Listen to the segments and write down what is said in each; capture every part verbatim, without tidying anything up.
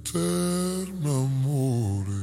eterno amore.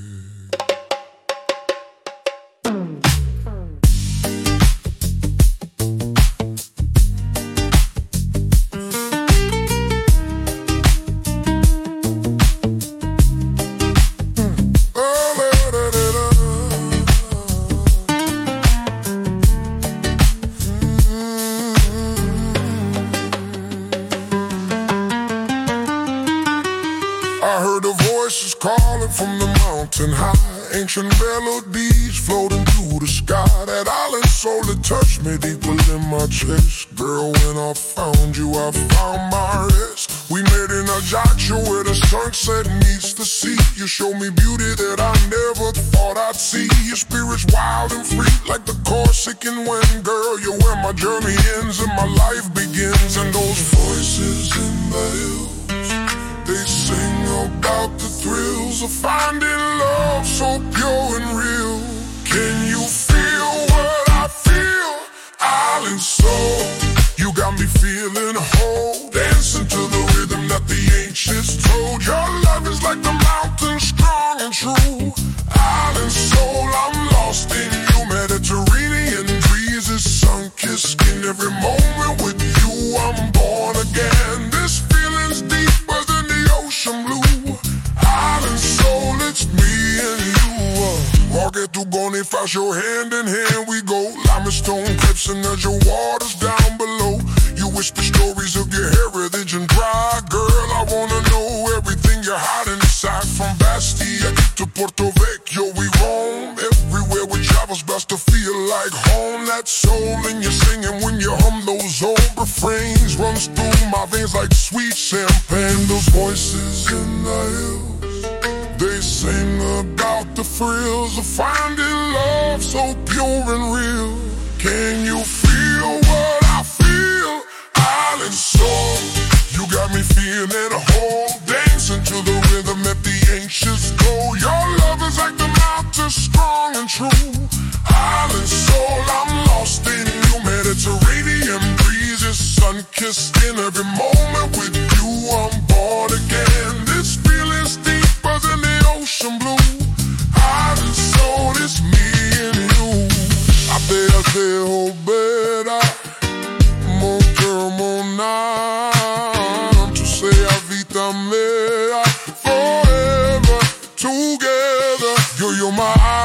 I heard the voices calling from the mountain high. Ancient melodies floating through the sky. That island soul that touched me deep within my chest. Girl, when I found you, I found my rest. We met in Ajaccio where the sunset meets the sea. You showed me beauty that I never thought I'd see. Your spirit's wild and free like the Corsican wind. Girl, you're where my journey ends and my life begins. And those voices in the hills, they sing about the thrills of finding love so pure and real. Can you feel what I feel? Island soul, you got me feeling whole. Dancing to the rhythm that the ancients told. Your love is like the mountain, strong and true. Island soul, I'm lost in you. Mediterranean breezes, sun-kissed skin. Every moment with you, I'm born again. This feeling's deeper than the ocean blue. Island soul, it's me and you. Walking through Bonifacio, hand in hand we go. Limestone cliffs and there's your waters down below. You whisper stories of your heritage and pride. Girl, I wanna know everything you're hiding inside. From Bastia to Porto Vecchio we roam. Everywhere we travel's best to feel like home. That soul in your singing when you hum those old refrains runs through my veins like sweet champagne. Those voices in the hills, they sing about the thrills of finding love so pure and real. Can you feel what I feel? Island soul, you got me feeling whole. Dancing to the rhythm that the ancients go. Your love is like the mountain, strong and true. Island soul, I'm lost in you. Mediterranean breezes, sun-kissed skin. Every moment with you, I'm born again. This feeling's deeper than the ocean blue. Island soul, it's me and you. A desejo ver to say avítame forever together. Yo, you're my